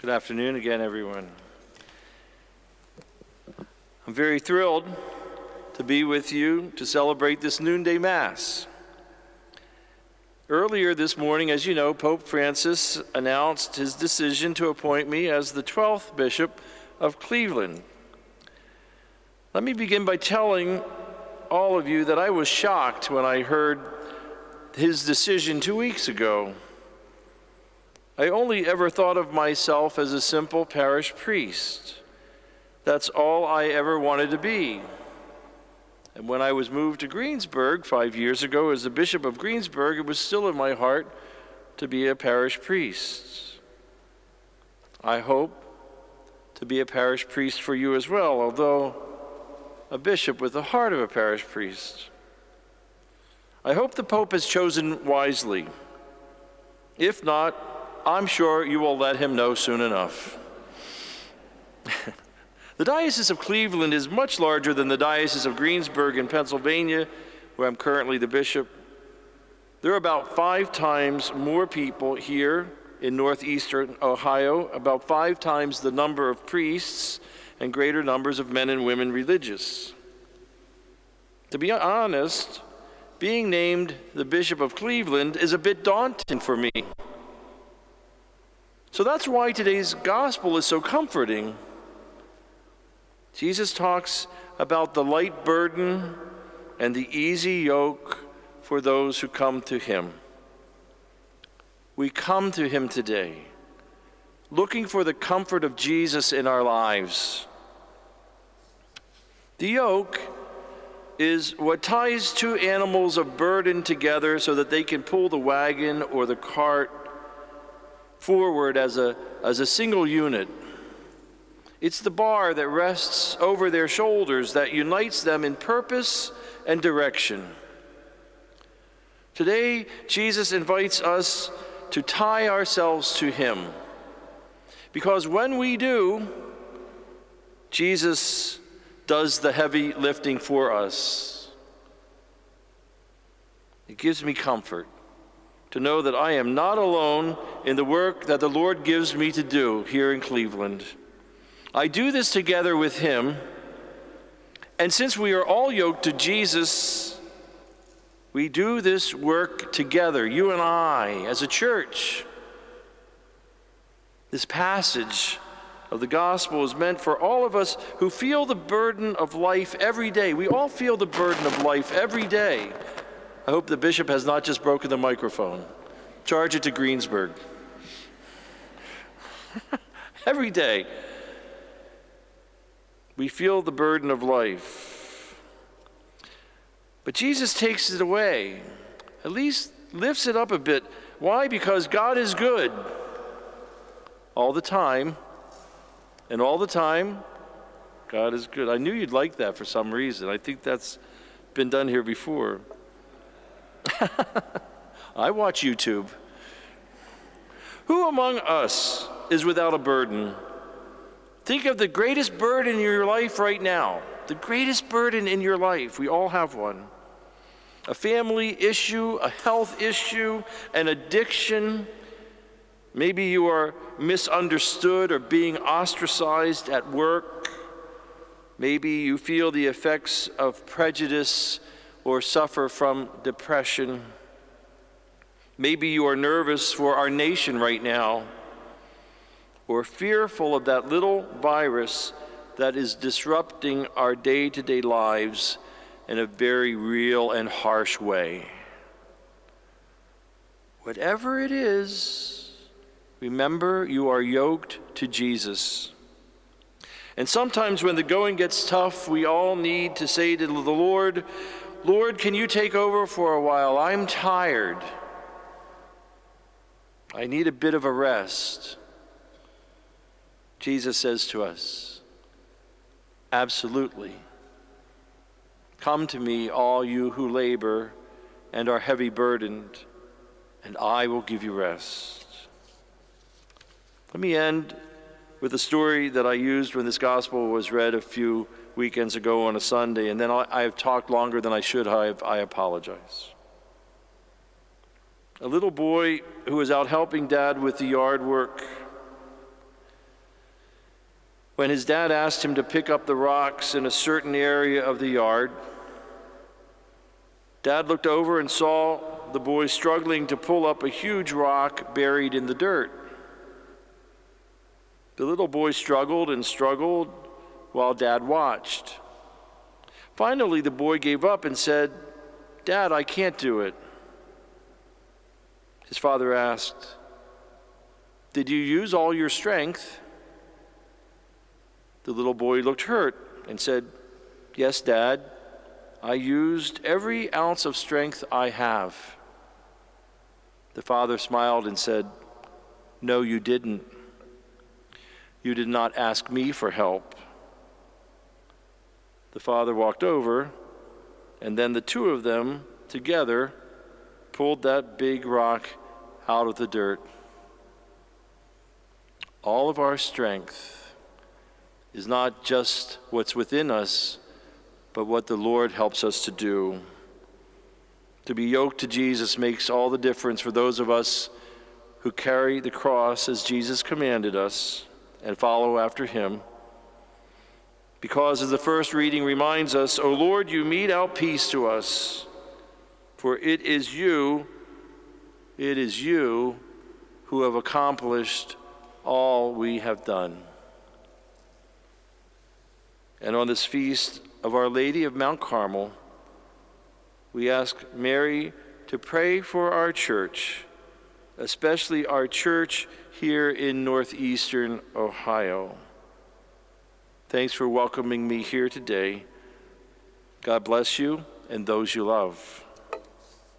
Good afternoon again, everyone. I'm very thrilled to be with you to celebrate this noonday Mass. Earlier this morning, as you know, Pope Francis announced his decision to appoint me as the 12th Bishop of Cleveland. Let me begin by telling all of you that I was shocked when I heard his decision 2 weeks ago. I only ever thought of myself as a simple parish priest. That's all I ever wanted to be. And when I was moved to Greensburg 5 years ago as the Bishop of Greensburg, it was still in my heart to be a parish priest. I hope to be a parish priest for you as well, although a bishop with the heart of a parish priest. I hope the Pope has chosen wisely. If not, I'm sure you will let him know soon enough. The Diocese of Cleveland is much larger than the Diocese of Greensburg in Pennsylvania, where I'm currently the bishop. There are about 5 times more people here in northeastern Ohio, about 5 times the number of priests, and greater numbers of men and women religious. To be honest, being named the Bishop of Cleveland is a bit daunting for me. So that's why today's gospel is so comforting. Jesus talks about the light burden and the easy yoke for those who come to him. We come to him today, looking for the comfort of Jesus in our lives. The yoke is what ties 2 animals of burden together so that they can pull the wagon or the cart forward as a single unit. It's the bar that rests over their shoulders that unites them in purpose and direction. Today, Jesus invites us to tie ourselves to him, because when we do, Jesus does the heavy lifting for us. It gives me comfort to know that I am not alone in the work that the Lord gives me to do here in Cleveland. I do this together with him, and since we are all yoked to Jesus, we do this work together, you and I, as a church. This passage of the gospel is meant for all of us who feel the burden of life every day. We all feel the burden of life every day. I hope the bishop has not just broken the microphone. Charge it to Greensburg. Every day, we feel the burden of life. But Jesus takes it away, at least lifts it up a bit. Why? Because God is good all the time. And all the time, God is good. I knew you'd like that for some reason. I think that's been done here before. I watch YouTube. Who among us is without a burden? Think of the greatest burden in your life right now. The greatest burden in your life. We all have one. A family issue, a health issue, an addiction. Maybe you are misunderstood or being ostracized at work. Maybe you feel the effects of prejudice or suffer from depression. Maybe you are nervous for our nation right now, or fearful of that little virus that is disrupting our day-to-day lives in a very real and harsh way. Whatever it is, remember you are yoked to Jesus. And sometimes when the going gets tough, we all need to say to the Lord, Lord, can you take over for a while? I'm tired. I need a bit of a rest. Jesus says to us, absolutely. Come to me, all you who labor and are heavy burdened, and I will give you rest. Let me end with a story that I used when this gospel was read a few weekends ago on a Sunday, and then I have talked longer than I should have. I apologize. A little boy who was out helping Dad with the yard work When his dad asked him to pick up the rocks in a certain area of the yard, Dad looked over and saw the boy struggling to pull up a huge rock buried in the dirt. The little boy struggled and struggled while Dad watched. Finally, the boy gave up and said, "Dad, I can't do it." His father asked, "Did you use all your strength?" The little boy looked hurt and said, "Yes, Dad, I used every ounce of strength I have." The father smiled and said, "No, you didn't. You did not ask me for help." The father walked over, and then the two of them together pulled that big rock out of the dirt. All of our strength is not just what's within us, but what the Lord helps us to do. To be yoked to Jesus makes all the difference for those of us who carry the cross as Jesus commanded us and follow after him. Because as the first reading reminds us, "O Lord, you mete out peace to us, for it is you who have accomplished all we have done." And on this feast of Our Lady of Mount Carmel, we ask Mary to pray for our church, especially our church here in northeastern Ohio. Thanks for welcoming me here today. God bless you and those you love.